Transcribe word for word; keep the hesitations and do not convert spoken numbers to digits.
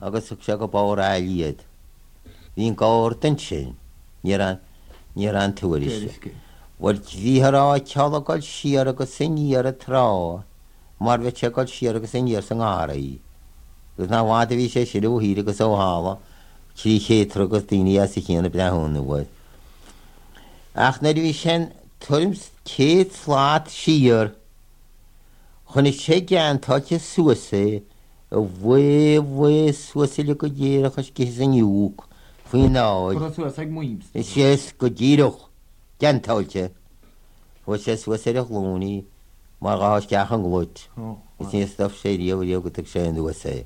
agus se go bar aíiad. Bhín gáir den sin ní an tuairiste. Bhil bhírá teáil siar agus siníar a rá, mar bheith teáil siar agus siníar san áraí. Gus ná bháda bhí sé siú hí agus ó hála, trí chétra agus daoine a sa chéanana brethúna bhid. Ach na bhí sin tuairim céad sláat siar, chuna sé geantáte suasa a bhé bhé suasa le go ddéirechas cí san nniuúg faoi náid. Is sé go ddíireach geantáilte, fu sé suasa ar a chlónaí mar gáis ceach an glóid. Is níos stop sé díomh go sé an uasa.